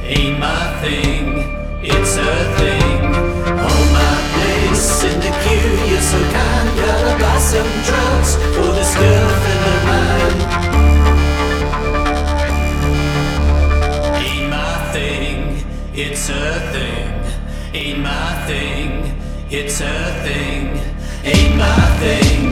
ain't my thing, it's a thing. Hold my place in the queue, you're so kind. Gotta buy some drugs for this girlfriend of mine. Ain't my thing, it's a thing. Ain't my thing, it's a thing. Ain't my thing.